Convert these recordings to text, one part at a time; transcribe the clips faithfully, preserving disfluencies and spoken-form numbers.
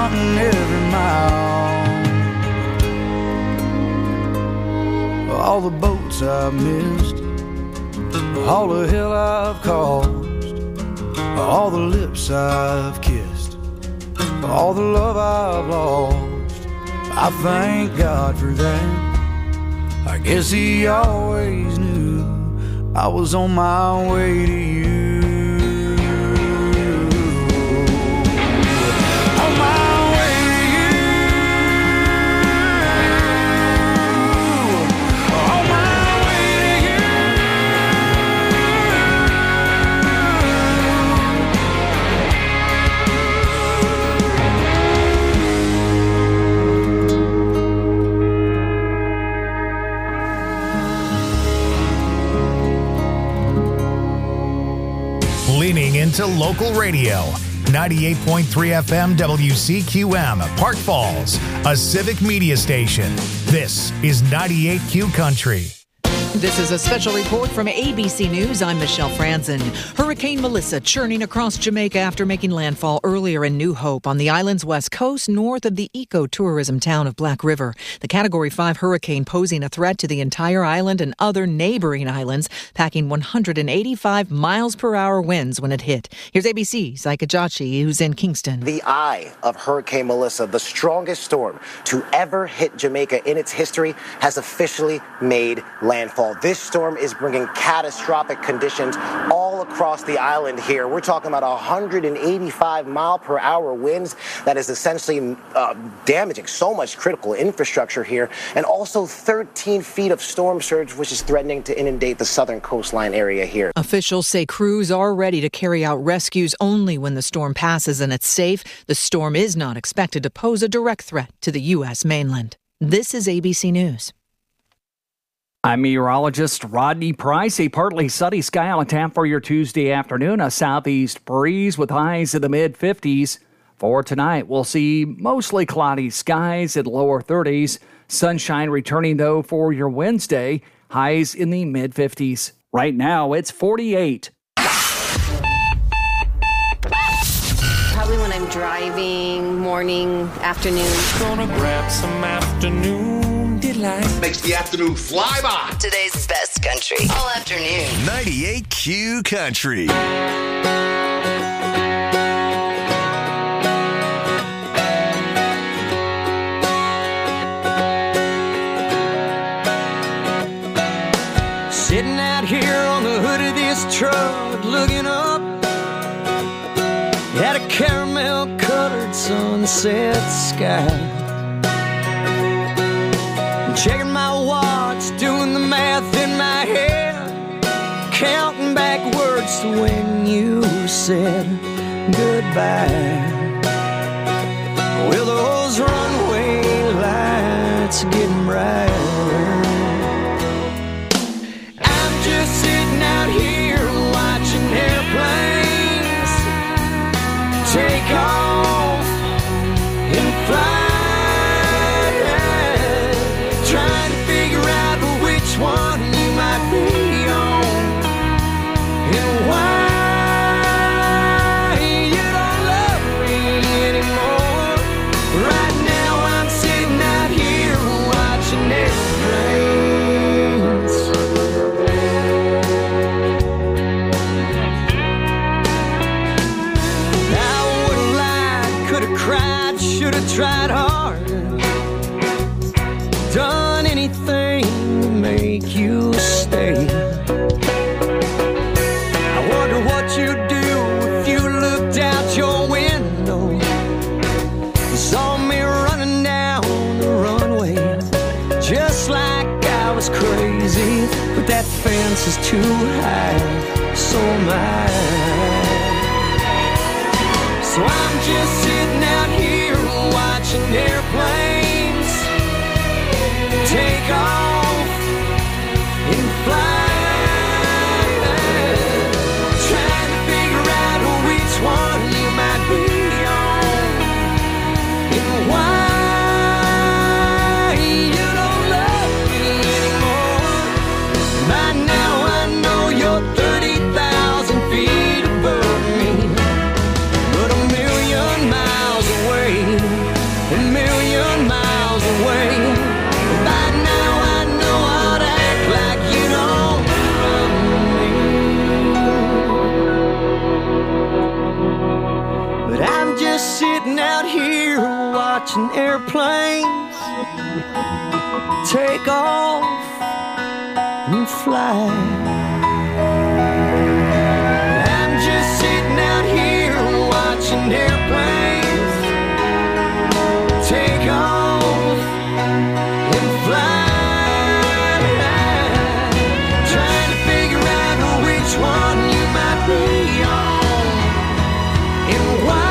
counting every mile. All the boats I've missed, all the hell I've caused, all the lips I've kissed, all the love I've lost. I thank God for that. I guess he always knew I was on my way to you. On my way to you. On my way to you. Leaning into local radio. ninety-eight point three F M W C Q M, Park Falls, a civic media station. This is ninety-eight Q Country. This is a special report from A B C News. I'm Michelle Franzen. Hurricane Melissa churning across Jamaica after making landfall earlier in New Hope on the island's west coast, north of the ecotourism town of Black River. The Category five hurricane posing a threat to the entire island and other neighboring islands, packing one hundred eighty-five miles per hour winds when it hit. Here's A B C's Ika Jachi, who's in Kingston. The eye of Hurricane Melissa, the strongest storm to ever hit Jamaica in its history, has officially made landfall. This storm is bringing catastrophic conditions all across the island here. We're talking about one hundred eighty-five mile per hour winds that is essentially uh, damaging so much critical infrastructure here, and also thirteen feet of storm surge, which is threatening to inundate the southern coastline area here. Officials say crews are ready to carry out rescues only when the storm passes and it's safe. The storm is not expected to pose a direct threat to the U S mainland. This is A B C News. I'm meteorologist Rodney Price. A partly sunny sky on tap for your Tuesday afternoon. A southeast breeze with highs in the mid fifties. For tonight, we'll see mostly cloudy skies in lower thirties. Sunshine returning, though, for your Wednesday. Highs in the mid fifties. Right now, it's forty-eight. Probably when I'm driving, morning, afternoon. Gonna grab some afternoon delight. Makes the afternoon fly by. Today's best country all afternoon. ninety-eight Q Country. Sitting out here on the hood of this truck, looking up at a caramel-colored sunset sky. Checking my watch, doing the math in my head, counting backwards to when you said goodbye. Well, those runway lights are getting brighter. I'm just sitting out here watching airplanes take off and fly. Which one you might be on, and why you don't love me anymore. Right now I'm sitting out here watching airplanes. I would've lied, could've cried, should've tried harder, done anything to make you stay. I wonder what you'd do if you looked out your window and saw me running down the runway, just like I was crazy. But that fence is too high, so am I. So I'm just sitting out here watching airplanes take off and fly, trying to figure out which one you might be on, and why you don't love me anymore. By now I know you're thirty thousand feet above me, but a million miles away. just sitting out here watching airplanes take off and fly. I'm just sitting out here watching airplanes take off and fly, trying to figure out which one you might be on and why.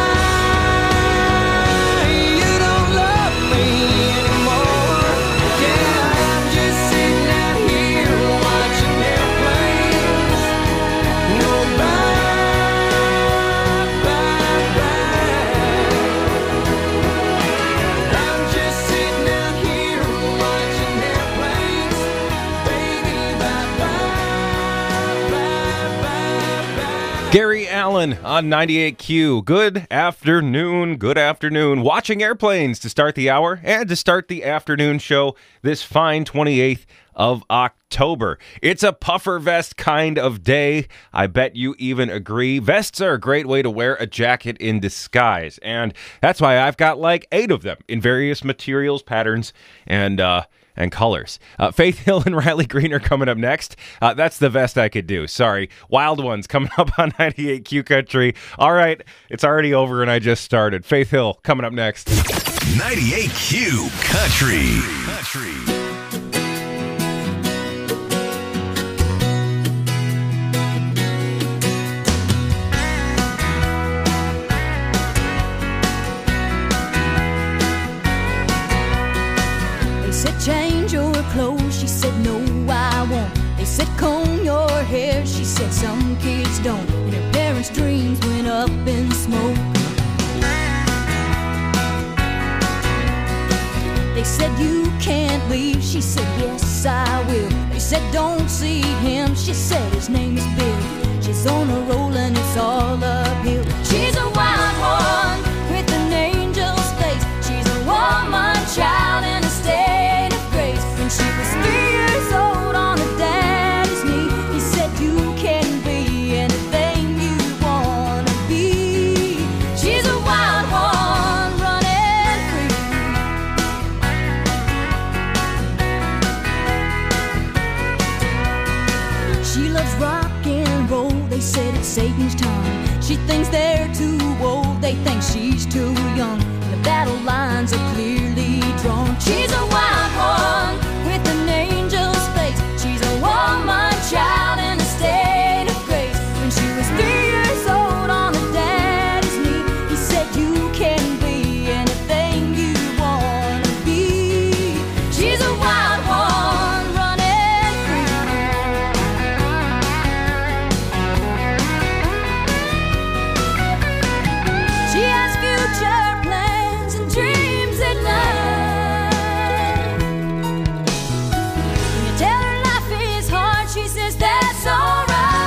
Gary Allan on ninety-eight Q. Good afternoon, good afternoon. Watching airplanes to start the hour and to start the afternoon show this fine twenty-eighth of October. It's a puffer vest kind of day. I bet you even agree. Vests are a great way to wear a jacket in disguise, and that's why I've got like eight of them in various materials, patterns, and uh and colors. Uh, Faith Hill and Riley Green are coming up next. Uh, that's the best I could do. Sorry. Wild Ones coming up on ninety-eight Q Country. All right. It's already over and I just started. Faith Hill coming up next. ninety-eight Q Country. Country. Change your clothes, she said no I won't. They said comb your hair, she said some kids don't. And her parents' dreams went up in smoke. They said you can't leave, she said yes I will. They said don't see him, she said his name is Bill. She's on a roll and it's all uphill. She's a wild one with an angel's face. She's a woman child in a state. When she was three years old on her daddy's knee, he said you can be anything you wanna be. She's a wild one running free. She loves rock and roll, they said it's Satan's time. She thinks they're too old, they think she's too young. And the battle lines are clearly drawn. She's a wild one with an angel's face. She's a woman child in a state of grace. When she was three years old on her daddy's knee, he said you can be anything you wanna be. She's a wild one running free. She has future plans and dreams at night. She says that's alright.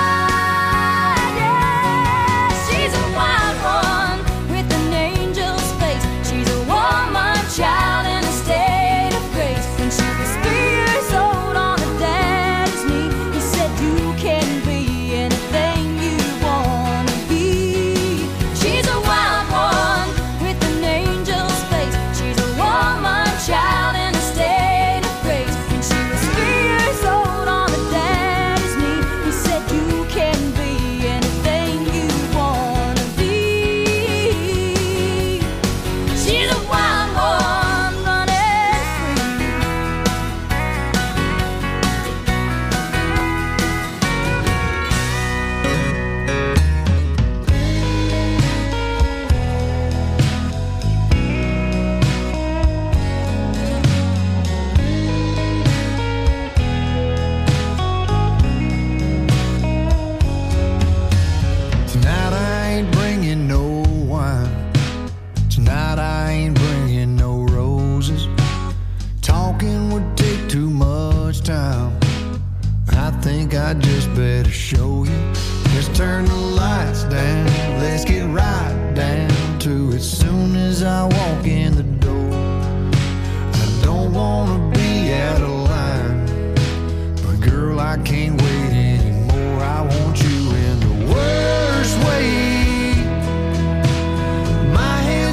Yeah, she's a wild one with an angel's face. She's a woman child in a state of grace. When she was three years old on her daddy's knee, he said you can be anything you wanna be. She's a wild one with an angel's face. She's a woman child in a state of grace. When she was three years old on her daddy's knee, he said you can be anything you wanna be. She's a wild one running free. Tonight I ain't bringing no wine. Tonight I ain't bringing no roses. Talking would take too much time. I think I just better show you. Let's turn the lights down. Let's get right down to it. Soon as I walk in the door, I don't wanna be out of line, but girl, I can't wait anymore. I want you in the worst way. My hands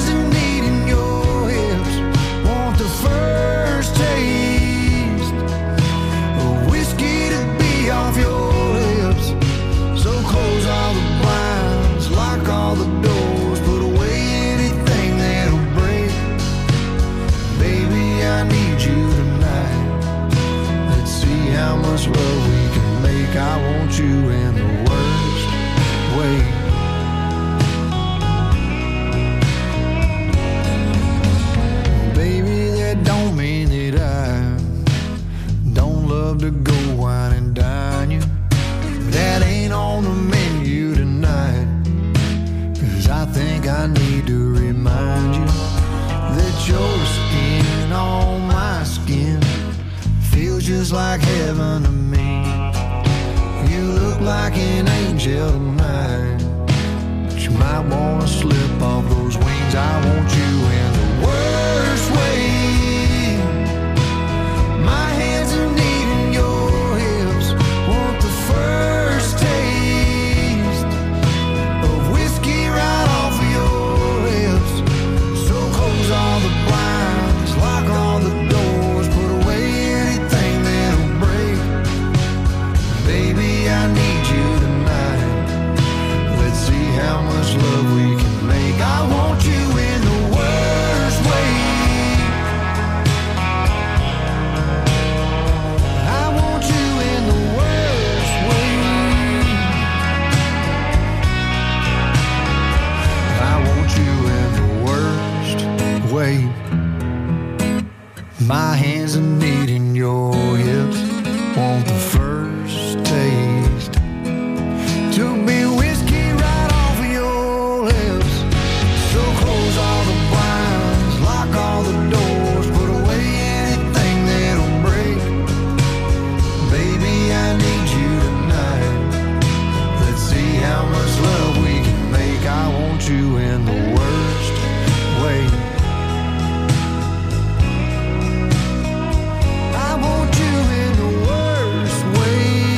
like heaven to me. You look like an angel tonight, but you might wanna slip off those wings. I want you in the worst way. My hands are needing your hips. Want the first taste of whiskey right off of your lips. So close all the blinds, lock all the doors, put away anything that'll break. Baby, I need you tonight. Let's see how much love we can make. I want you in the worst way. I want you in the worst way. I want you in the worst way. My hands are needing your hips. Want the first taste to be whiskey right off of your lips. So close all the blinds, lock all the doors, put away anything that'll break. Baby, I need you tonight. Let's see how much love we can make. I want you in the worst way. I want you in the worst way.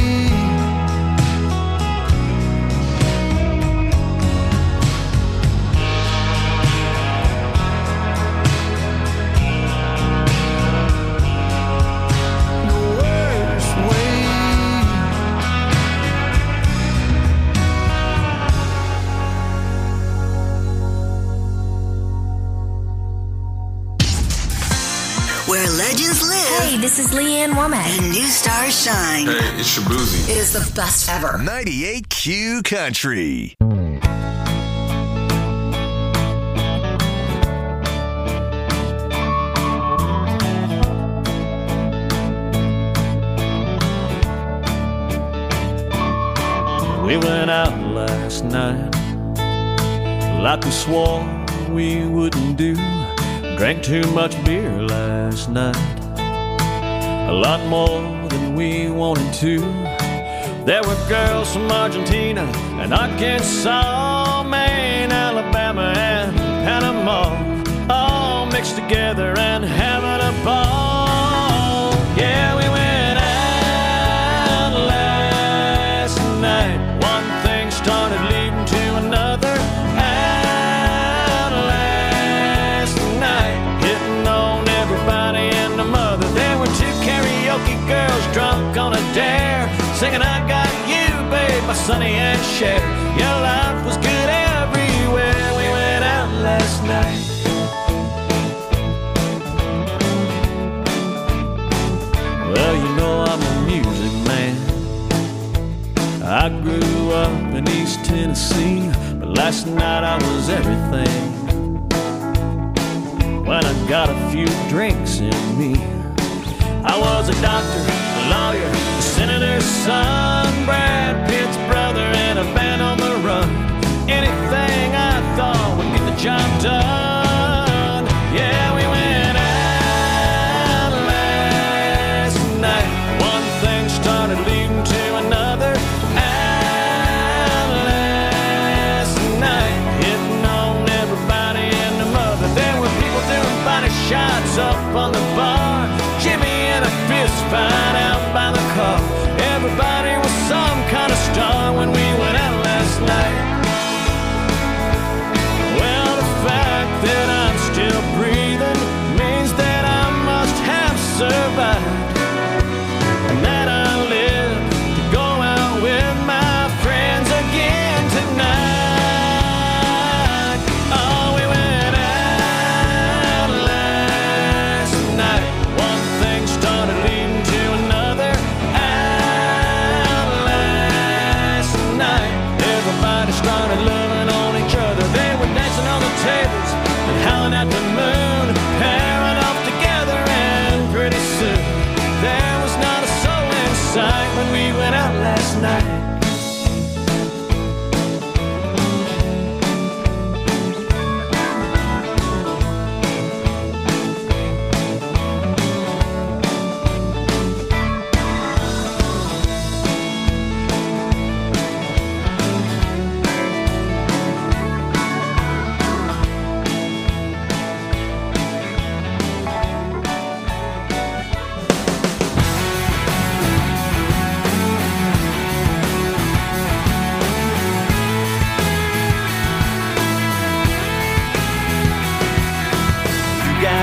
The worst way. Where legends live. Hey, this is Leanne Womack. And new stars shine. Hey, it's Shabuzi. It is the best ever. ninety-eight Q Country. We went out last night like we swore we wouldn't do. Drank too much beer last night, a lot more than we wanted to. There were girls from Argentina and Arkansas, Maine, Alabama, and Panama, all mixed together and having a ball. Yeah, we went out last night. One thing started leading to another. Out last night, hitting on everybody and the mother. There were two karaoke girls drunk on a dare, singing I Got You, babe, by Sonny and Cher. Your life was good everywhere. We went out last night. Well, you know I'm a music man. I grew up in East Tennessee, but last night I was everything. When I got a few drinks in me, I was a doctor, a lawyer, a senator's son, Brad Pitt's brother, and a band on the run. Anything I thought would get the job done. Yeah, we went out last night. One thing started leading to another. Out last night, hitting on everybody and the mother. There were people doing body shots up on the bar, Jimmy and a fist fight out by the car. Everybody was some kind of star when we went out last night. Well, the fact that I'm still breathing means that I must have survived, and that I live to go out with my friends again tonight. Oh, we went out last night. One thing started leading to another.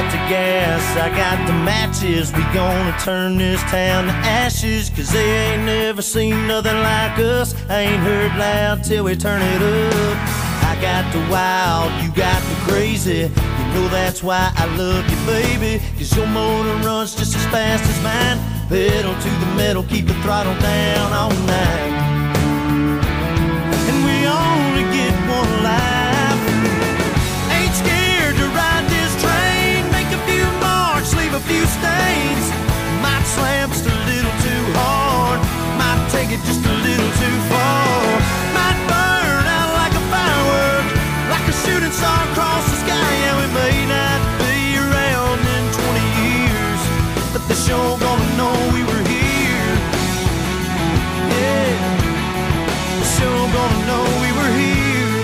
got the gas, I got the matches. We gonna turn this town to ashes, cause they ain't never seen nothing like us. I ain't heard loud till we turn it up. I got the wild, you got the crazy. You know that's why I love you, baby, cause your motor runs just as fast as mine. Pedal to the metal, keep the throttle down all night. And we only get one life. Ain't scared to ride this train. Make a few marks, leave a few stains. Might slam just a little too hard, might take it just a little too far. Might burn out like a firework, like a shooting star across the sky. Yeah, we may not be around in twenty years, but the show gonna know we were here. Yeah, the show gonna know we were here.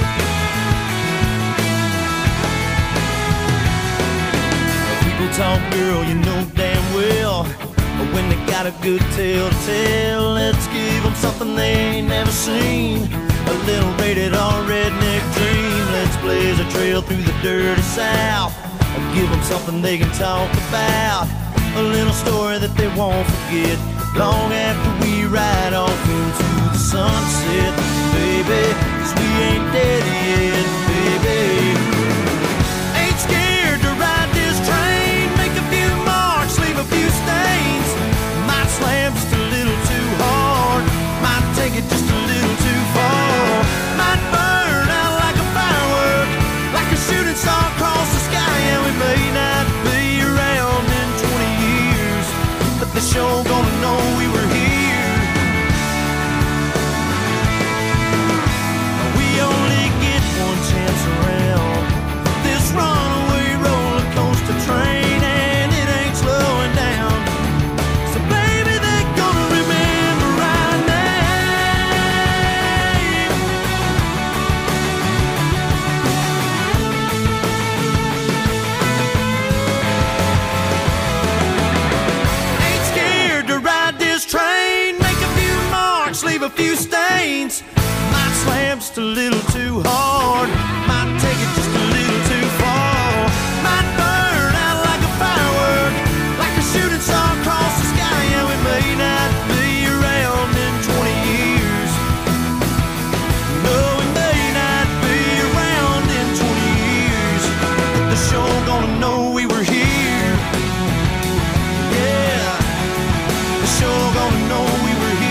People talk, girl, you know damn well, but when they got a good tale to tell, let's give them something they ain't never seen. A little rated R redneck dream. Let's blaze a trail through the dirty South, and give them something they can talk about. A little story that they won't forget long after we ride off into the sunset, baby, cause we ain't dead yet, baby. Ain't scared to ride this train. Make a few marks, leave a few stains. Might slam just a little too hard, might take it just a little too far. Might burn out like a firework, like a shooting star across the sky. And we may not be around in twenty years, but the show gonna know we were here. We only get one chance around this runaway roller coaster train, and it ain't slowing down. So baby, they're gonna remember our name. Ain't scared to ride this train. Make a few marks, leave a few stains. Might slam just a little too hard, might take it just a little too far. Might burn out like a firework, like a shooting star across the sky. Yeah, we may not be around in twenty years. No, we may not be around in twenty years, but the show gonna know we were here. Yeah, the show gonna know we were here.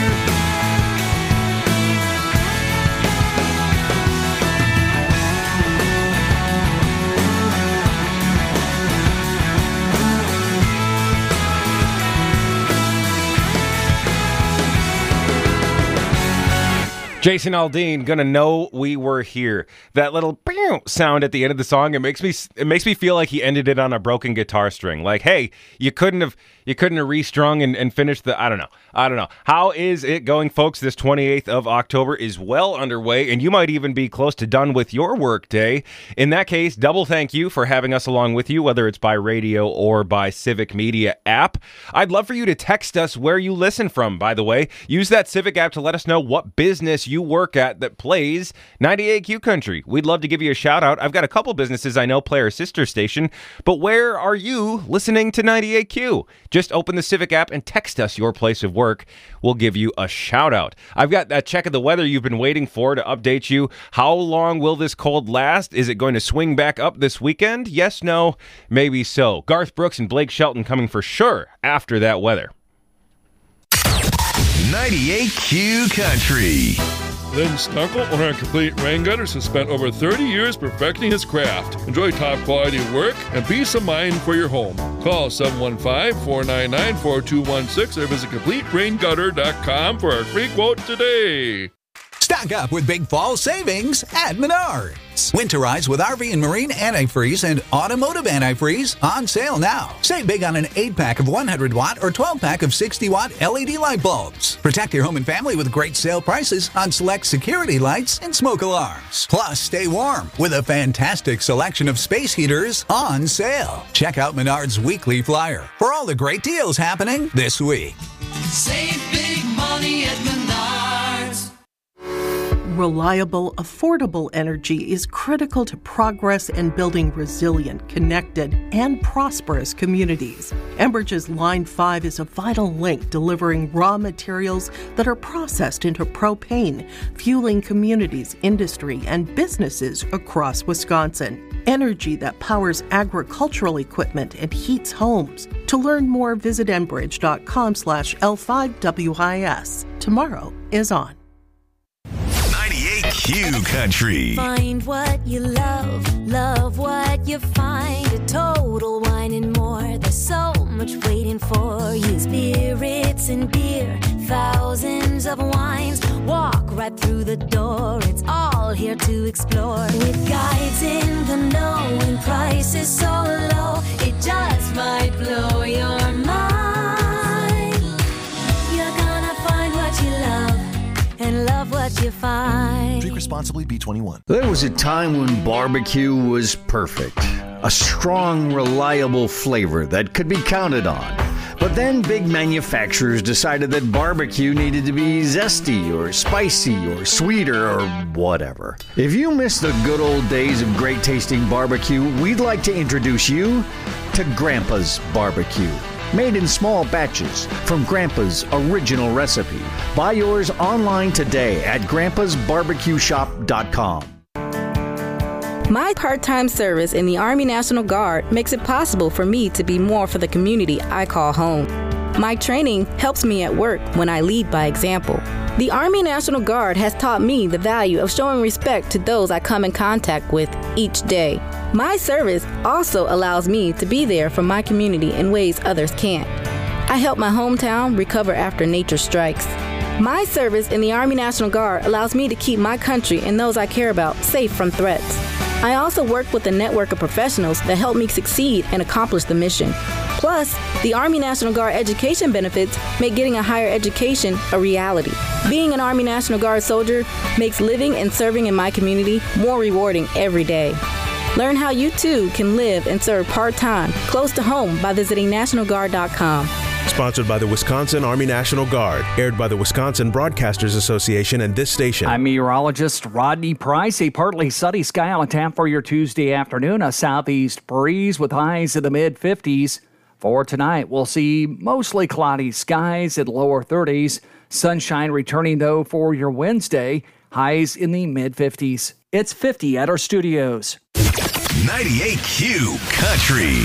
Jason Aldean, gonna know we were here. That little pew sound at the end of the song, it makes me it makes me feel like he ended it on a broken guitar string. Like, hey, you couldn't have you couldn't have restrung and, and finished the I don't know. I don't know. How is it going, folks? This twenty-eighth of October is well underway, and you might even be close to done with your work day. In that case, double thank you for having us along with you, whether it's by radio or by Civic Media app. I'd love for you to text us where you listen from, by the way. Use that Civic app to let us know what business you work at that plays ninety-eight Q Country. We'd love to give you a shout out. I've got a couple businesses I know play our sister station, but where are you listening to ninety-eight Q? Just open the Civic app and text us your place of work. We'll give you a shout out. I've got that check of the weather you've been waiting for to update you. How long will this cold last? Is it going to swing back up this weekend? Yes, no, maybe so. Garth Brooks and Blake Shelton coming for sure after that weather. ninety-eight Q Country. Lynn Stunkel, owner of Complete Rain Gutters, has spent over thirty years perfecting his craft. Enjoy top quality work and peace of mind for your home. Call seven one five, four nine nine, four two one six or visit complete rain gutter dot com for a free quote today. Stock up with big fall savings at Menards. Winterize with R V and Marine antifreeze and automotive antifreeze on sale now. Save big on an eight pack of one hundred watt or twelve pack of sixty watt L E D light bulbs. Protect your home and family with great sale prices on select security lights and smoke alarms. Plus, stay warm with a fantastic selection of space heaters on sale. Check out Menards' weekly flyer for all the great deals happening this week. Save big money at Menards. Reliable, affordable energy is critical to progress and building resilient, connected, and prosperous communities. Enbridge's Line five is a vital link delivering raw materials that are processed into propane, fueling communities, industry, and businesses across Wisconsin. Energy that powers agricultural equipment and heats homes. To learn more, visit enbridge.com slash L5WIS. Tomorrow is on. ninety-eight Q Country. Find what you love, love what you find. A total wine and more. There's so much waiting for you. Spirits and beer, thousands of wines. Walk right through the door. It's all here to explore. With guides in the know and prices so low, it just might blow your mind. You're gonna find what you love and love what you find. Drink responsibly, B twenty-one. There was a time when barbecue was perfect. A strong, reliable flavor that could be counted on. But then big manufacturers decided that barbecue needed to be zesty or spicy or sweeter or whatever. If you miss the good old days of great tasting barbecue, we'd like to introduce you to Grandpa's Barbecue. Made in small batches from Grandpa's original recipe. Buy yours online today at grandpas barbecue shop dot com. My part-time service in the Army National Guard makes it possible for me to be more for the community I call home. My training helps me at work when I lead by example. The Army National Guard has taught me the value of showing respect to those I come in contact with each day. My service also allows me to be there for my community in ways others can't. I help my hometown recover after nature strikes. My service in the Army National Guard allows me to keep my country and those I care about safe from threats. I also work with a network of professionals that help me succeed and accomplish the mission. Plus, the Army National Guard education benefits make getting a higher education a reality. Being an Army National Guard soldier makes living and serving in my community more rewarding every day. Learn how you too can live and serve part-time, close to home by visiting national guard dot com. Sponsored by the Wisconsin Army National Guard. Aired by the Wisconsin Broadcasters Association and this station. I'm meteorologist Rodney Price. A partly sunny sky on tap for your Tuesday afternoon. A southeast breeze with highs in the mid-fifties. For tonight, we'll see mostly cloudy skies at lower thirties. Sunshine returning, though, for your Wednesday. Highs in the mid-fifties. It's fifty at our studios. ninety-eight Q Country.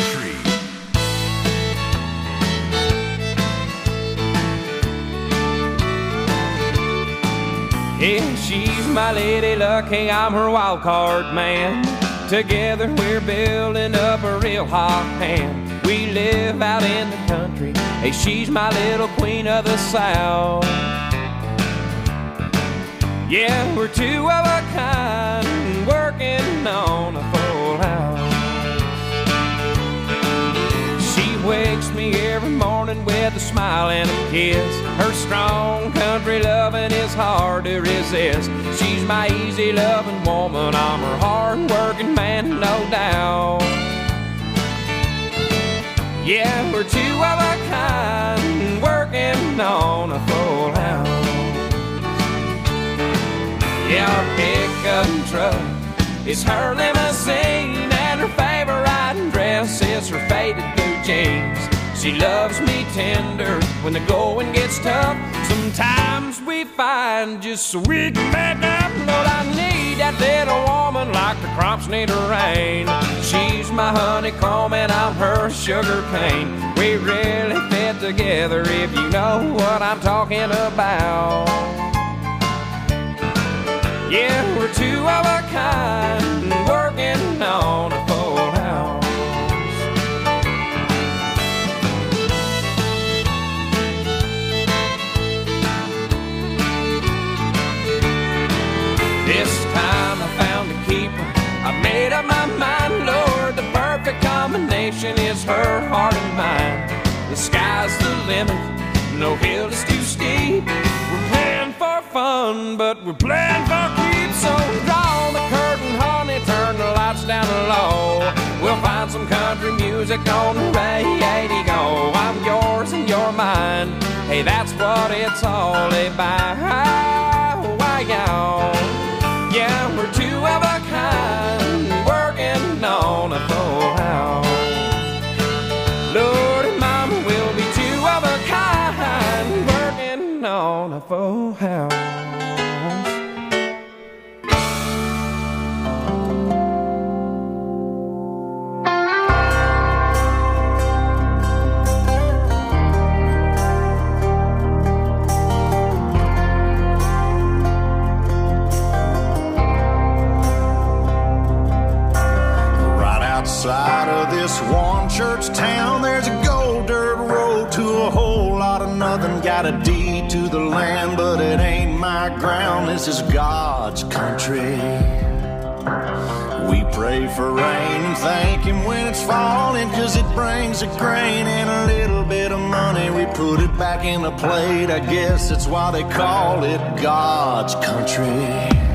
Yeah, she's my lady luck, hey, I'm her wild card man. Together we're building up a real hot hand. We live out in the country, hey, she's my little queen of the South. Yeah, we're two of a kind, working on a full house. She wakes me every morning with a smile and a kiss. Her strong country loving is hard to resist. She's my easy loving woman, I'm her hard working man, no doubt. Yeah, we're two of a kind, working on a full house. Yeah, our pickup truck is her limousine, and her favorite dress is her faded blue jeans. She loves me tender when the going gets tough. Sometimes we find just so we can make up. Lord, I need that little woman like the crops need a rain. She's my honeycomb and I'm her sugar cane. We really fit together if you know what I'm talking about. Yeah, we're two of a kind, working on a full house. This time I found a keeper, I made up my mind, Lord, the perfect combination is her heart and mine. The sky's the limit, no hill is too steep. We're playing for fun, but we're playing for keeps. So draw the curtain, honey, turn the lights down low. We'll find some country music on the radio. I'm yours and you're mine, hey, that's what it's all about. Why y'all. Yeah, we're two of a kind, working on a full house. Lord and Mama will be two of a kind, working on a full house. Outside of this one church town, there's a gold dirt road to a whole lot of nothing. Got a deed to the land, but it ain't my ground. This is God's country. We pray for rain and thank Him when it's falling, 'cause it brings a grain and a little bit of money. We put it back in the plate, I guess that's why they call it God's country.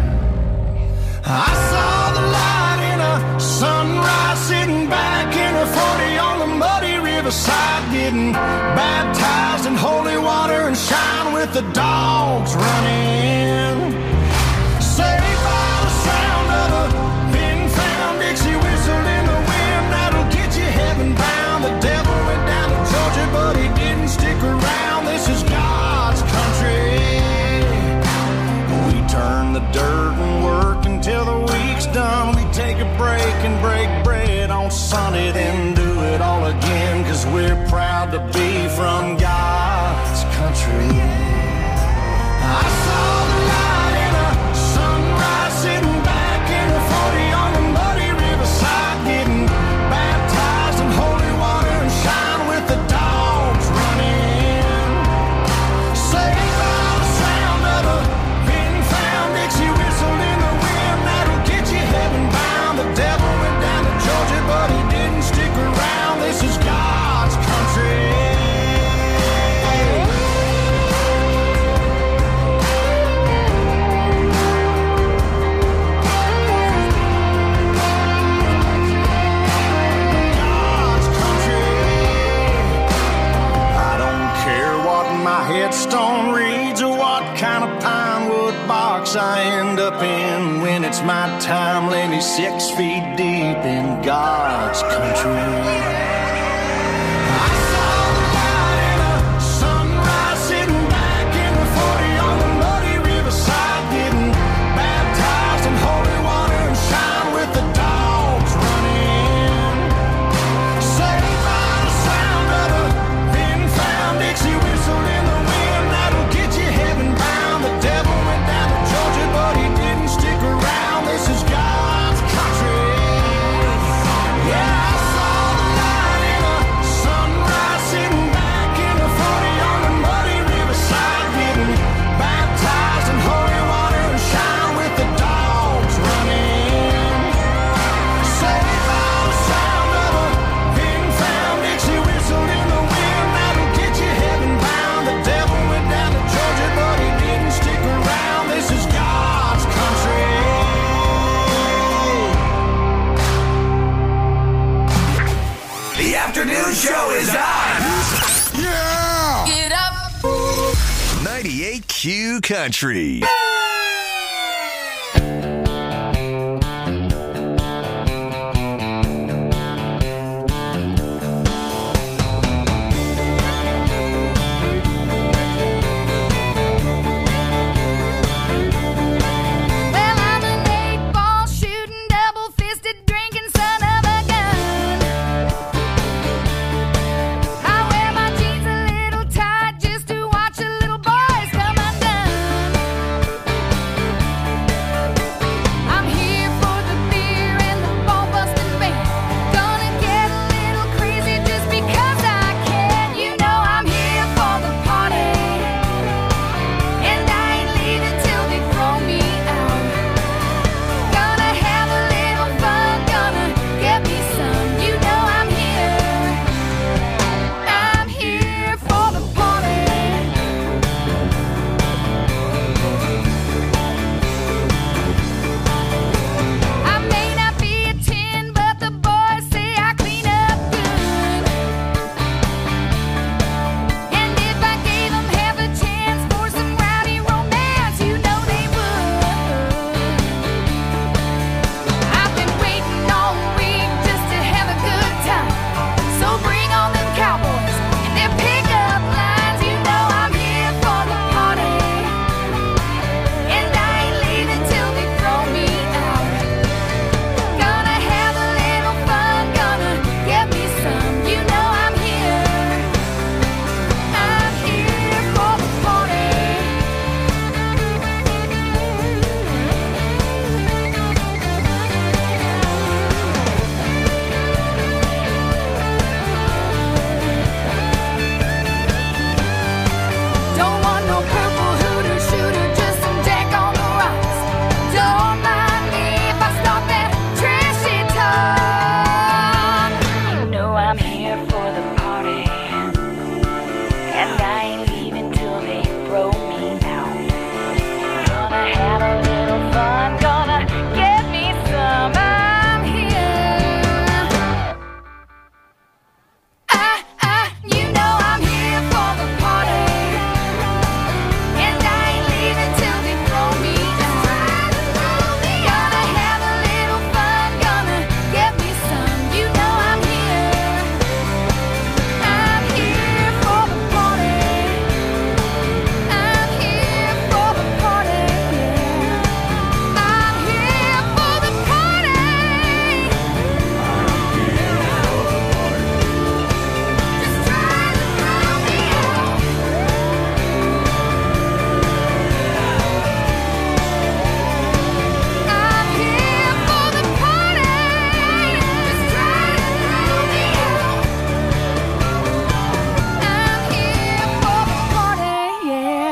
I saw the light in a sunrise, sitting back in a forty on the muddy riverside, getting baptized in holy water and shine with the dogs running. Saved by the sound of a pin-found Dixie whistle in the wind that'll get you heaven bound. The devil went down to Georgia, but he didn't stick around. This is God's country. We turn the dirt and work until the week's done. We take a break and break bread on Sunday, then do it all again, 'cause we're proud to be from God's country. I saw the light in a sunrise, sitting back in a forty on the muddy riverside, getting baptized in holy water and shine with the dogs running. Saved by the sound of a pin-found Dixie whistle in the wind that'll get you heaven bound. The devil went down to Georgia, but he didn't stick around. This is God's country. God's country. I don't care what my headstone reads or what kind of pine wood box I end up in. When it's my time, lay me six feet deep in God's country. I saw the light in a sunrise, sitting back in the forty on the muddy riverside, getting baptized in holy water and shine with the dogs running. Saved by the sound of a pin-found Dixie whistle in the wind that'll get you heaven bound. The devil went down to Georgia, but he didn't stick around. This is God's country. Yeah, I saw the light in a sunrise, sitting back in a forty on the muddy riverside, getting baptized in holy water and shine with the dogs running. Saved by the sound of a pin-found Dixie whistle in the wind that'll get you heaven bound. The devil went down to Georgia, but he didn't stick around. This is God's country. The afternoon show is on. Yeah! Get up. ninety-eight Q Country. Well, I'm an eight-ball shooting, double-fisted drinking son of a gun. I wear my jeans a little tight just to watch the little boys come undone.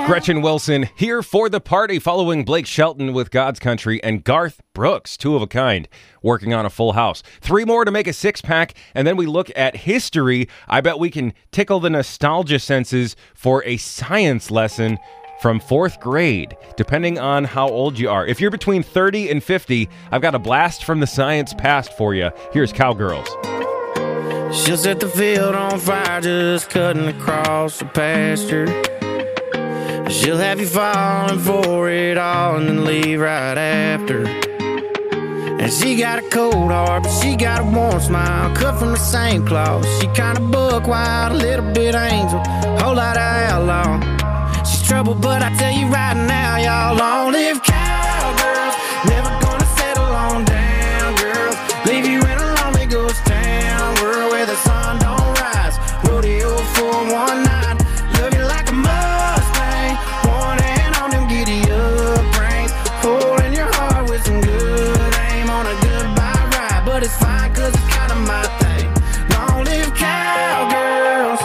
Gretchen Wilson here for the party, following Blake Shelton with God's Country and Garth Brooks, two of a kind, working on a full house. Three more to make a six-pack, and then we look at history. I bet we can tickle the nostalgia senses for a science lesson from fourth grade, depending on how old you are. If you're between thirty and fifty, I've got a blast from the science past for you. Here's Cowgirls. She'll set the field on fire just cutting across the pasture. She'll have you falling for it all and then leave right after. And she got a cold heart, but she got a warm smile, cut from the same cloth. She kinda buck wild, a little bit angel, whole lot of outlaw. She's trouble, but I tell you right now, y'all, long live cowgirls. Never gonna settle on down, girls. Leave you in a lonely ghost town, world where the sun don't rise. Rodeo for one night, love you like a Mustang. One hand on them giddy up reins, holding your heart with some good aim on a goodbye ride. But it's fine, cause it's kinda my thing. Long live cowgirls.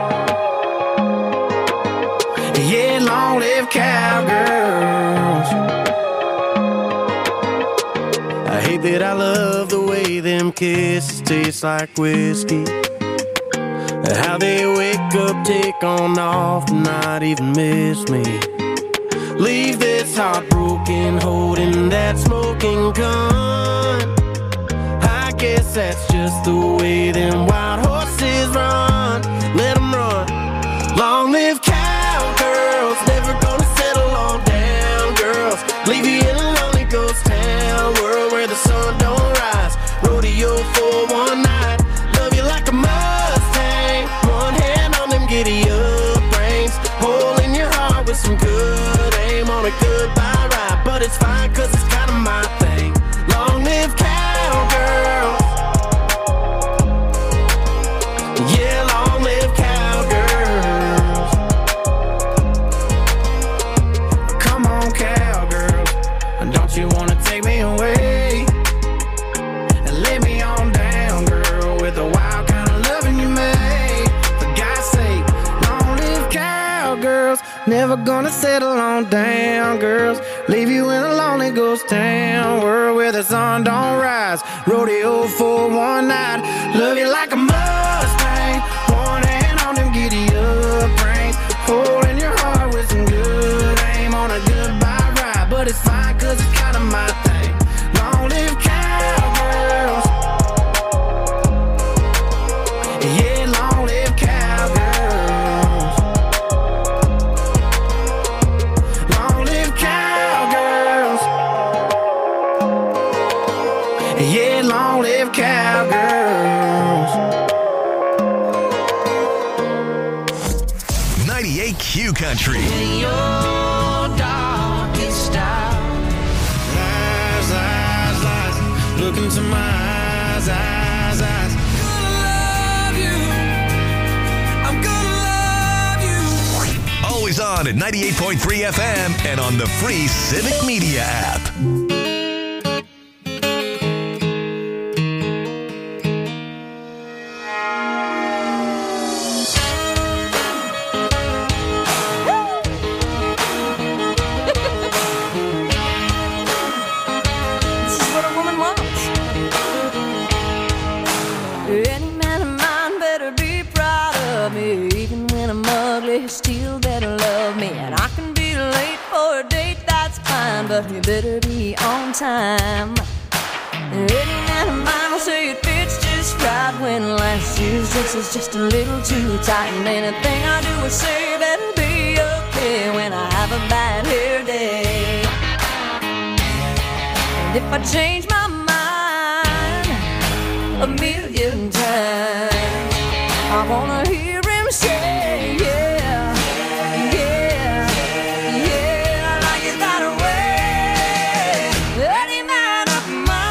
Yeah, long live cowgirls. I hate that I love the way them kisses taste like whiskey. How they wake up, take on off, and not even miss me. Leave this heart broken, holding that smoking gun. I guess that's just the way them wild horses run. Let them run. Long live cowgirls, never gonna settle on down, girls. Leave you in a lonely ghost town, world where the sun don't rise. Rodeo for one night, love you like a Mustang. One hand on them giddy up reins, holding your heart with some good aim on a goodbye ride. But it's fine, cause it's kinda my thing. Long live cowgirls. Yeah, long live cowgirls. Come on, cowgirls, don't you wanna take me away and lay me on down, girl, with the wild kind of loving you made. For God's sake, long live cowgirls. Never gonna settle on down, girls. Leave you in a lonely ghost town, world where the sun don't rise. Rodeo for one night, love you like a Mustang. One hand on them giddy up reins, holding your heart with some good aim on a goodbye ride. But it's fine, cause it's kinda my thing. Long live cowgirls. Yeah, long live cowgirls. Long live cowgirls. Yeah, long live cowgirls. ninety-eight Q Country. Your darkest hour. Lies, lies, lies. Look into my eyes, eyes, eyes. Love you. I'm gonna love you. Always on at ninety-eight point three F M and on the free Civic Media app. This is what a woman wants. Any man of mine better be proud of me. Even when I'm ugly, he still better love me. And I can be late for a date, that's fine, but you better be on time. Any man of mine will say it fits just right when last year's dress is just a little too tight. And anything I do or say better be okay when I have a bad hair day. And if I change my mind a million times, I wanna hear him say, yeah, yeah, yeah, I like it that way. Any man of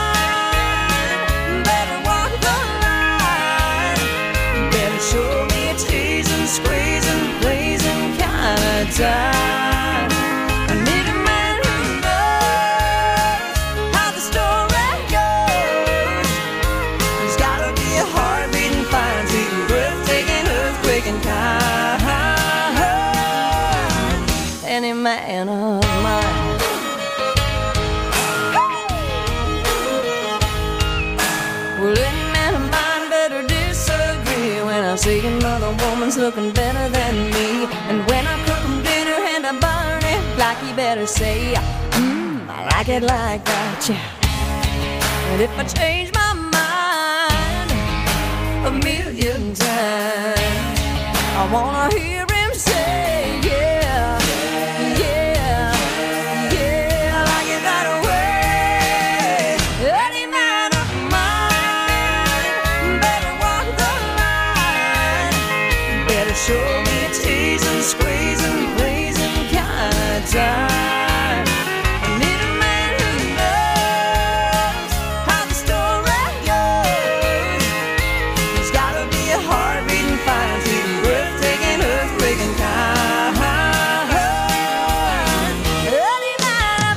mine better walk the line, better show me a teasing, squeezing, pleasing kind of time. I need a man who knows how the story goes. He's gotta be a heart beating fine, sweet, breathtaking, man of mine. Well, any man of mine better disagree when I see another woman's looking better than me. And when I cook him dinner and I burn it, like he better say, mmm, I like it like that, yeah. And if I change my mind a million times, I wanna hear him say, yeah, yeah, yeah, I like it that way. Any man of mine better walk the line, better show me a teasing, squeezing, pleasing kind of time. I need a man who knows how the story goes. He's gotta be a heart-beating, fine, sweet, breathtaking, earthquaking kind. Any man of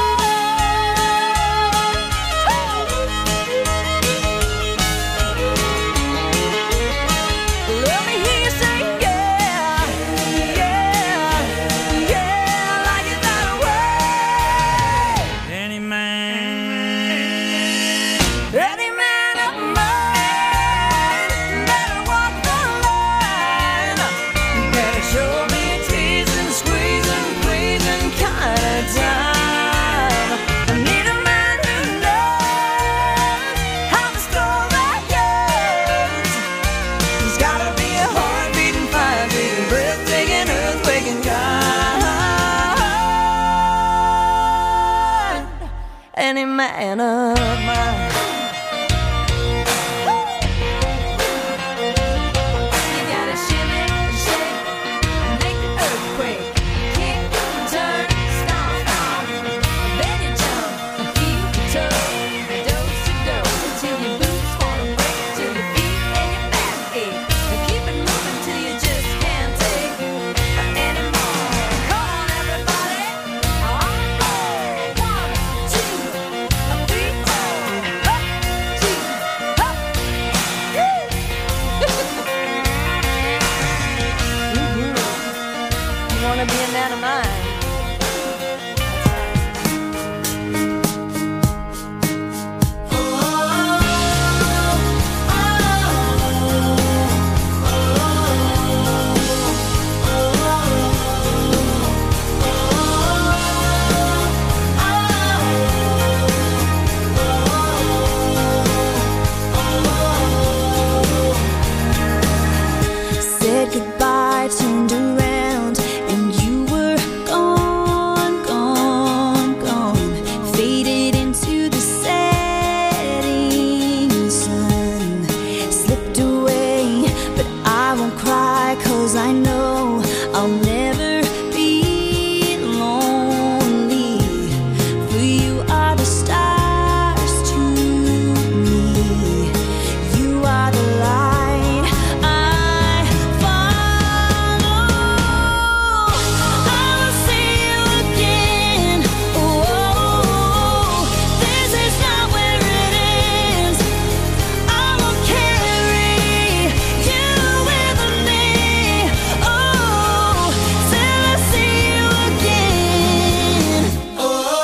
mine. Let me hear you say, yeah, yeah, yeah, I like it that way. Any man, any man of mine better walk the line, better show me a teasing, squeezing, pleasing kind of time. I need a man who knows how the story goes. He's gotta be a heart-beating, fire-beating, breathtaking, earthquaking kind. Any man of mine. You gotta shimmy, shake, make the earthquake, kick, turn, stomp, stomp. Then you jump, feel the tug, dose to dose until your boots wanna break, till your feet and your back ache. And keep it moving till you just can't take anymore. Come on, everybody, on the floor. One, two, three, four. Up, two, up. Woo! Mhm. You wanna be a man of mine? Said goodbye, turned around, and you were gone, gone, gone. Faded into the setting sun. Slipped away, but I won't cry, 'cause I know I'll never be lonely. For you are the stars to me. You are the light I follow. I will see you again. Oh, this is not where it ends. I will carry you with me. Oh, till I see you again. Oh,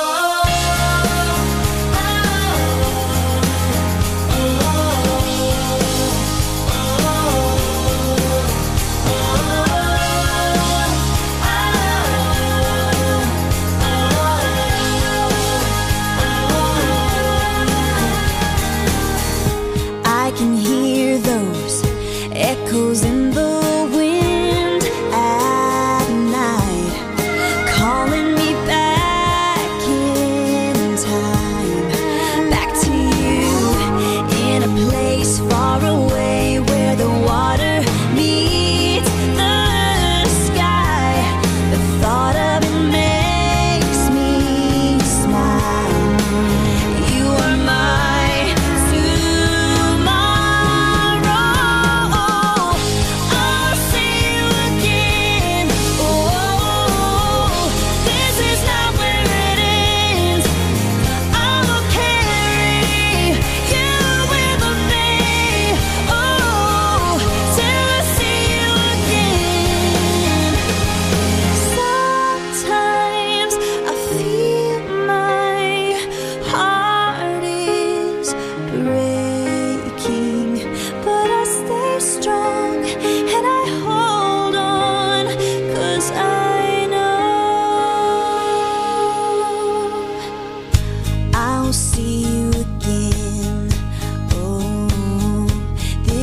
I can hear those echoes in the wind at night, calling me back in time, back to you, in a place far away where the water meets the sky. The thought of it makes me smile. You are my tomorrow.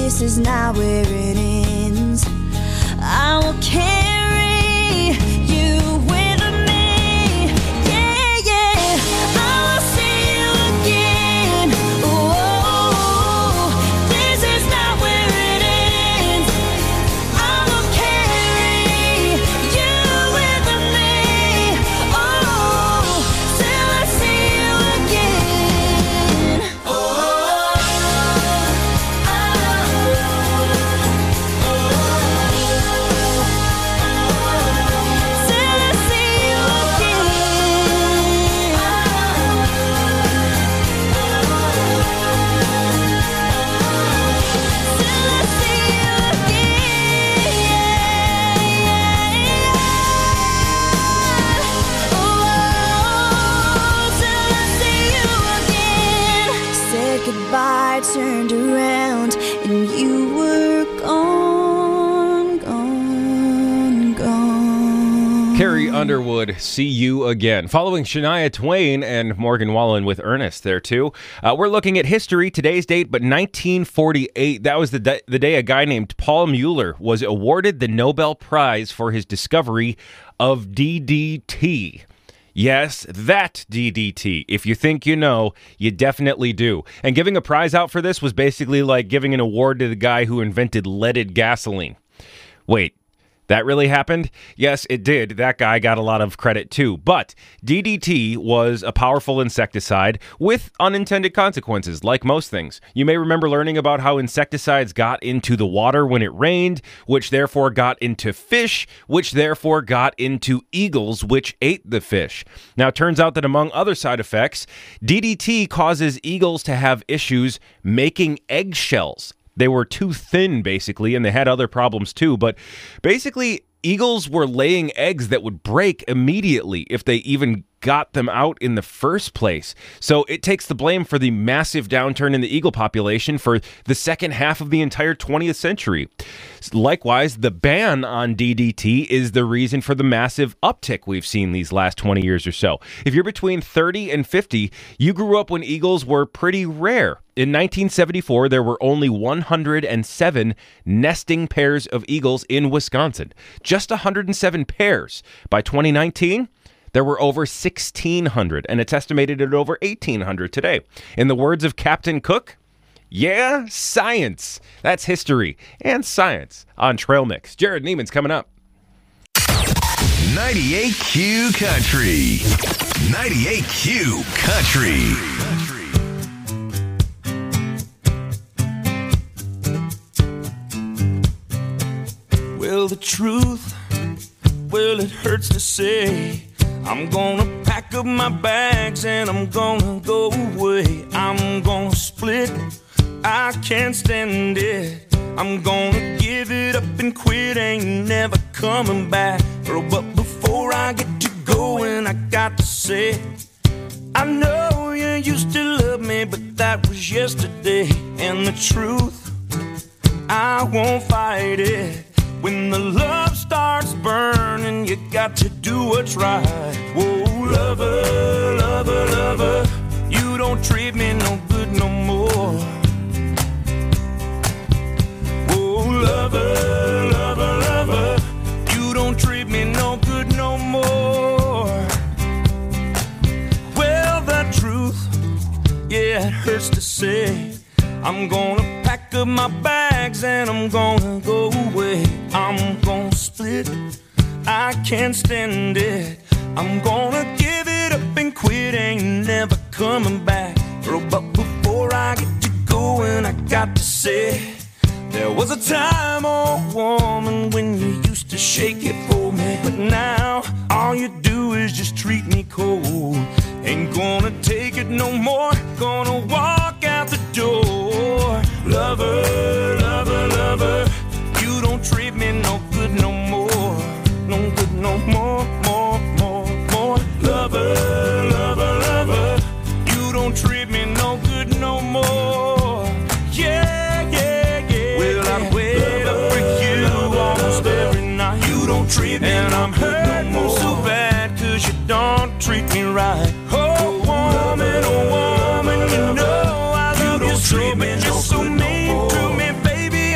this is not where it ends. I will carry you with me. Yeah, yeah. I will see you again. Oh, this is not where it ends. I will carry you with me. Oh, till I see you again. Oh, till I see you Said goodbye, turned around, and you were gone, gone, gone. Carrie Underwood, See You Again. Following Shania Twain and Morgan Wallen with Ernest there, too. Uh, we're looking at history, today's date, but nineteen forty-eight. That was the, di- the day a guy named Paul Mueller was awarded the Nobel Prize for his discovery of D D T. Yes, that D D T. If you think you know, you definitely do. And giving a prize out for this was basically like giving an award to the guy who invented leaded gasoline. Wait, that really happened? Yes, it did. That guy got a lot of credit too. But D D T was a powerful insecticide with unintended consequences, like most things. You may remember learning about how insecticides got into the water when it rained, which therefore got into fish, which therefore got into eagles, which ate the fish. Now, it turns out that among other side effects, D D T causes eagles to have issues making eggshells. They were too thin, basically, and they had other problems too. But basically, eagles were laying eggs that would break immediately if they even got them out in the first place. So it takes the blame for the massive downturn in the eagle population for the second half of the entire twentieth century. Likewise, the ban on D D T is the reason for the massive uptick we've seen these last twenty years or so. If you're between thirty and fifty, you grew up when eagles were pretty rare. In nineteen seventy-four, there were only one hundred seven nesting pairs of eagles in Wisconsin. Just one hundred seven pairs. By twenty nineteen, there were over sixteen hundred, and it's estimated at over eighteen hundred today. In the words of Captain Cook, yeah, science. That's history and science on Trail Mix. Jared Neiman's coming up. ninety-eight Q Country. ninety-eight Q Country. Well, the truth, well, it hurts to say. I'm gonna pack up my bags and I'm gonna go away. I'm gonna split, I can't stand it. I'm gonna give it up and quit, ain't never coming back. Girl, but before I get to going, I got to say, I know you used to love me, but that was yesterday. And the truth, I won't fight it. When the love starts burning, you got to do what's right. Whoa, lover, lover, lover, you don't treat me no good no more. Whoa, lover, lover, lover, you don't treat me no good no more. Well, the truth, yeah, it hurts to say. I'm gonna pack up my bags and I'm gonna go away. I'm gonna split, I can't stand it. I'm gonna give it up and quit, ain't never coming back. Girl, but before I get to going, I got to say, there was a time, oh woman, when you used to shake it for me. But now, all you do is just treat me cold. Ain't gonna take it no more, gonna walk out the door. Lover, lover, lover, you don't treat me no good no more. No good no more, more, more, more. Lover, lover, lover, you don't treat me no good no more. Yeah, yeah, yeah. Well, I wait up for you almost every night. You don't treat me and I'm hurting no so bad cause you don't treat me right. Oh, woman, oh, woman, you know I love you so, but you're so mean to me, baby.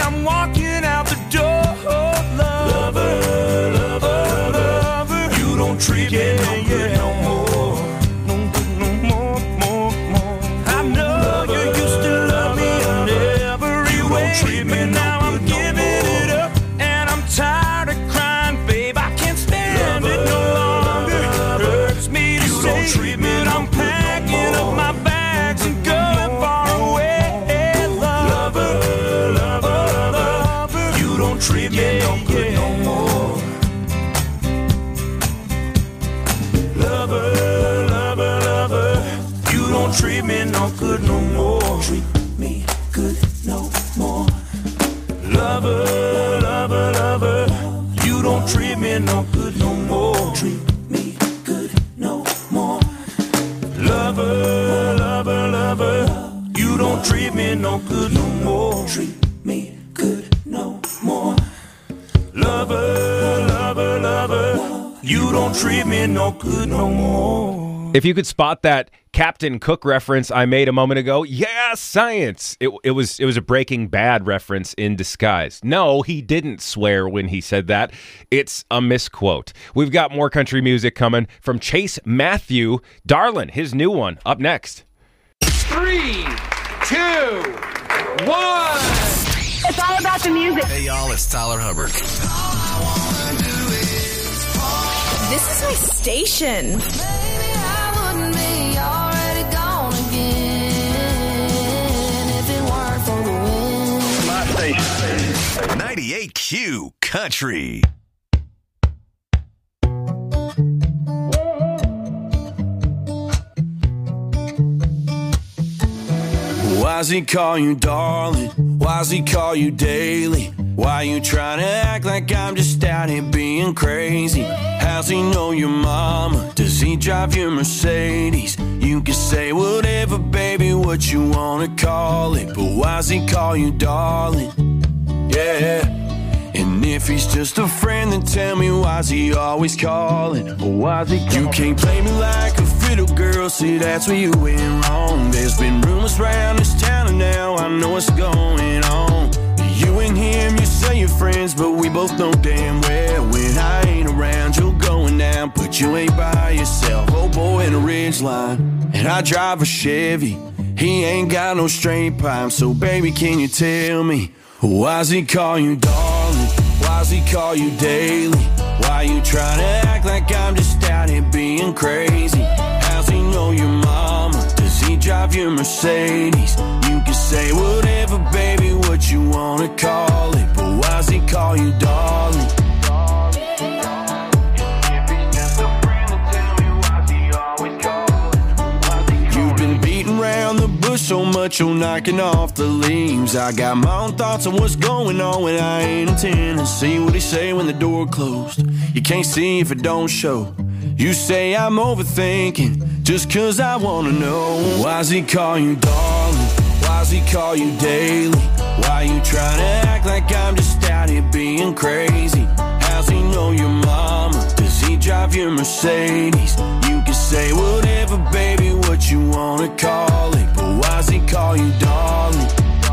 treat me no good no more. Lover, lover, lover, you don't treat me no good no more. Treat me good no more. Lover, lover, lover, you don't treat me no good no more. Treat me good no more. Lover, lover, lover, you don't treat me no good no more. Treat me good no more. Lover, lover, lover, you don't treat me no good no more. If you could spot that Captain Cook reference I made a moment ago, yeah, science. It, it was it was a Breaking Bad reference in disguise. No, he didn't swear when he said that. It's a misquote. We've got more country music coming from Chase Matthew. Darlin', his new one, up next. Three, two, one. It's all about the music. Hey, y'all, it's Tyler Hubbard. This is my station. ninety-eight Q Country. Why's he call you darling? Why's he call you daily? Why you trying to act like I'm just out here being crazy? How's he know your mama? Does he drive your Mercedes? You can say whatever, baby, what you wanna call it, but why's he call you darling? Yeah. And if he's just a friend, then tell me why's he always calling? Or why's he calling? You can't play me like a fiddle girl, see that's where you went wrong. There's been rumors around this town and now I know what's going on. You and him, you say you're friends, but we both know damn well when I ain't around, you're going down, but you ain't by yourself. Oh boy in a Ridgeline, and I drive a Chevy. He ain't got no straight pipe, so baby, can you tell me, why's he call you darling? Why's he call you daily? Why you trying to act like I'm just out here being crazy? How's he know your mama? Does he drive your Mercedes? You can say whatever, baby, what you wanna call it, but why's he call you darling? You've been beating around the bush so much you're knocking off the leaves. I got my own thoughts on what's going on when I ain't in Tennessee. What he say when the door closed? You can't see if it don't show. You say I'm overthinking just cause I wanna know. Why's he call you darling? Why's he call you daily? Why you trying to act like I'm just out here being crazy? How's he know your mama? Does he drive your Mercedes? You can say whatever, baby, what you wanna call it, but why's he call you darling?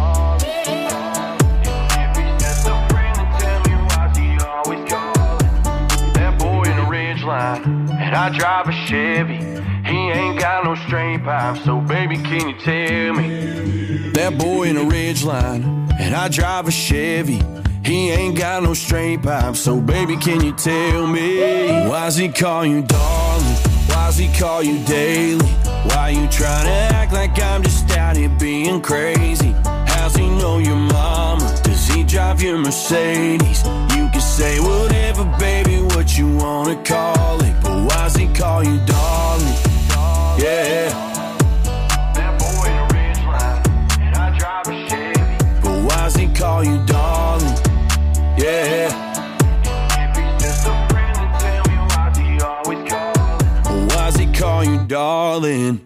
That boy in a Ridgeline, and I drive a Chevy. He ain't got no straight pipe, so baby, can you tell me? That boy in a Ridgeline, and I drive a Chevy. He ain't got no straight pipe, so baby, can you tell me? Why's he call you darling? Why's he call you daily? Why you trying to act like I'm just out here being crazy? How's he know your mama? Does he drive your Mercedes? You can say whatever, baby, what you wanna call it, but why's he call you darling? Yeah. That boy in a Ridgeline, and I drive a Chevy. But why's he call you darling? Yeah. If he's just a friend, then tell me why's he always calling? But why's he call you darling?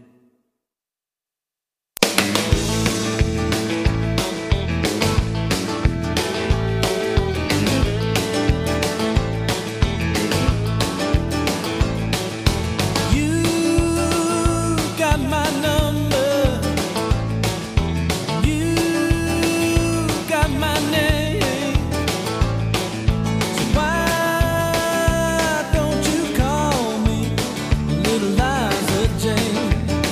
Little Liza Jane.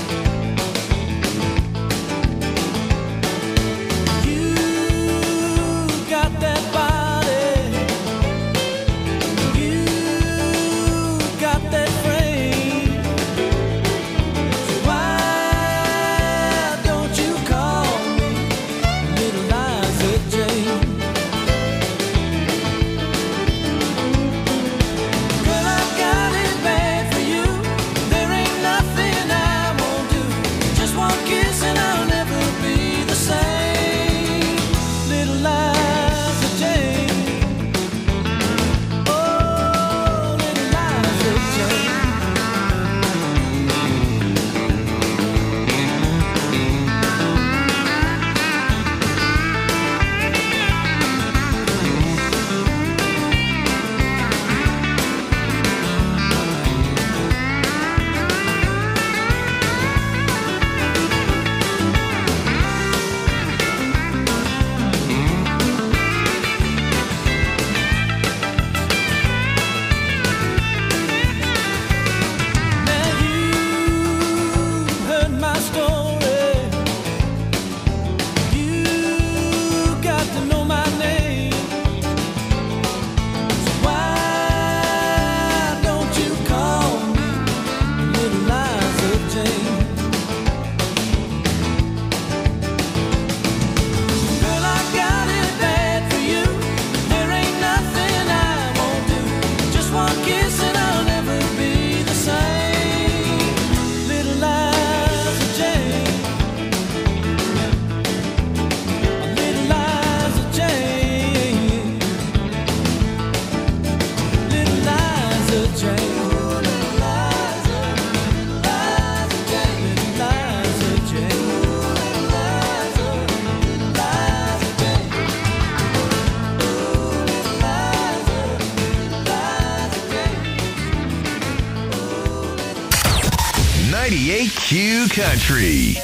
Q Country.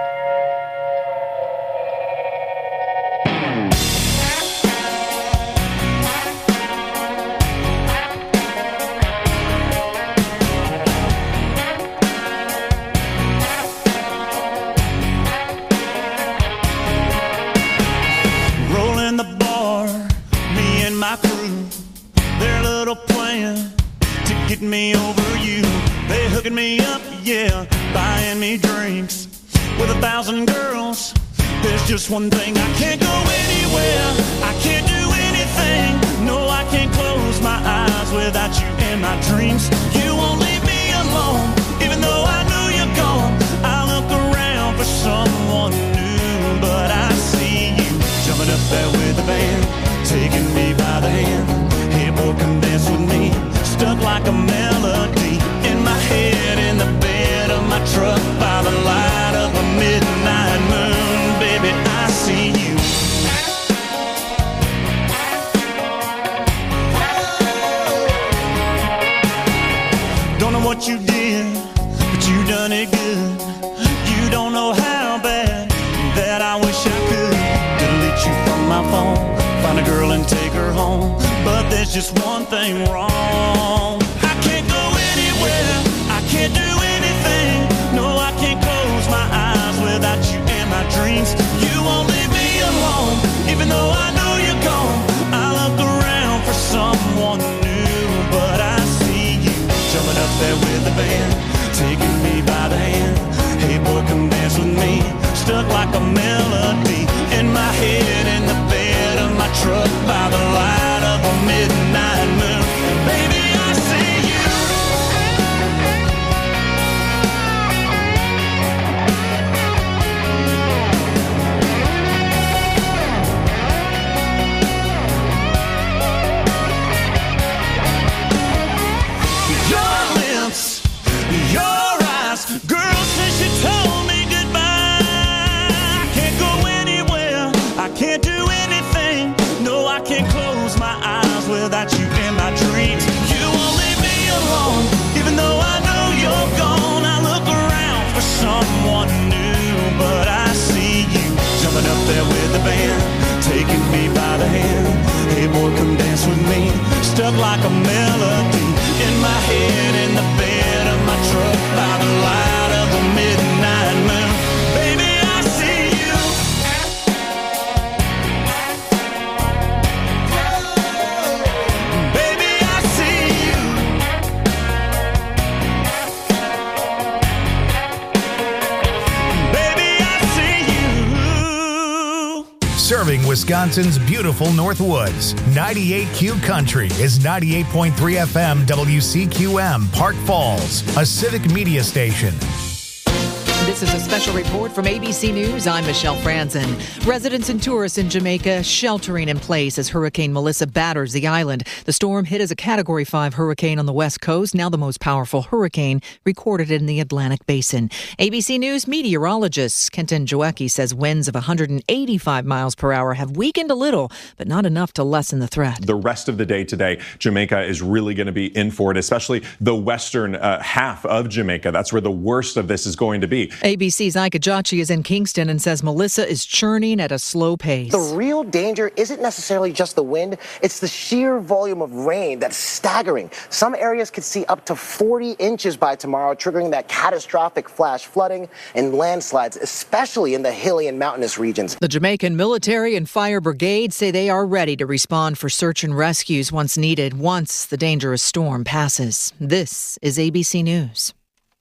Rolling the bar, me and my crew, their little plan to get me over you. They hooking me up, yeah, buying me drinks with a thousand girls. There's just one thing, I can't go anywhere, I can't do anything. No, I can't close my eyes without you in my dreams. You won't leave me alone, even though I know you're gone. I look around for someone new, but I see you jumping up there with the band, taking me by the hand. Hey boy, come dance with me, stuck like a melody in my head, in the bed of my truck, by the light of a midnight moon. Baby, I see you. Don't know what you did, but you done it good. You don't know how bad that I wish I could delete you from my phone, find a girl and take her home. But there's just one thing wrong, I can't go anywhere, I can't do anything. No, I can't close my eyes without you in my dreams. You won't leave me alone, even though I know you're gone. I look around for someone new, but I see you jumping up there with the band, taking me by the hand. Hey boy, come dance with me, stuck like a melody in my head, in the bed of my truck, by the light of a midnight moon. Baby, I see you. Your lips, your eyes, girl, since you told me goodbye, I can't go anywhere, I can't do anything. No, I can't close my eyes without you in my dreams. You won't leave me alone, even though I know you're gone. I look around for someone new, but I see you jumping up there with the band, taking me by the hand. Hey boy, come dance with me, stuck like a melody in my head, in the bed of my truck, by the light of the midnight moon. Baby, I see you. Baby, I see you. Baby, I see you. Serving Wisconsin's beautiful North Woods, ninety-eight Q Country is ninety-eight point three F M W C Q M, Park Falls, a civic media station. This is a special report from A B C News. I'm Michelle Franzen. Residents and tourists in Jamaica sheltering in place as Hurricane Melissa batters the island. The storm hit as a Category five hurricane on the west coast, now the most powerful hurricane recorded in the Atlantic Basin. A B C News meteorologist Kenton Joecki says winds of one hundred eighty-five miles per hour have weakened a little, but not enough to lessen the threat. The rest of the day today, Jamaica is really going to be in for it, especially the western uh, half of Jamaica. That's where the worst of this is going to be. A B C's Ika Jachi is in Kingston and says Melissa is churning at a slow pace. The real danger isn't necessarily just the wind, it's the sheer volume of rain that's staggering. Some areas could see up to forty inches by tomorrow, triggering that catastrophic flash flooding and landslides, especially in the hilly and mountainous regions. The Jamaican military and fire brigade say they are ready to respond for search and rescues once needed, once the dangerous storm passes. This is A B C News.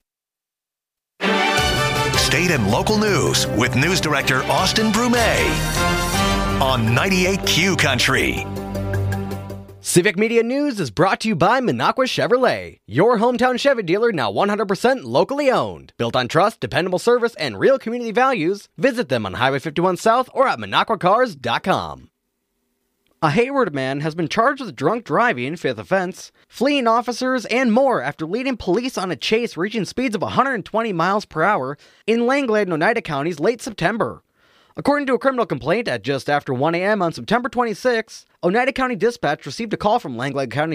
State and local news with News Director Austin Brumet on ninety-eight Q Country. Civic Media News is brought to you by Minocqua Chevrolet, your hometown Chevy dealer now one hundred percent locally owned. Built on trust, dependable service, and real community values, visit them on Highway fifty-one South or at minocqua cars dot com. A Hayward man has been charged with drunk driving, fifth offense, fleeing officers, and more after leading police on a chase reaching speeds of one hundred twenty miles per hour in Langlade and Oneida counties late September. According to a criminal complaint, at just after one a.m. on September twenty-sixth, Oneida County Dispatch received a call from Langlade County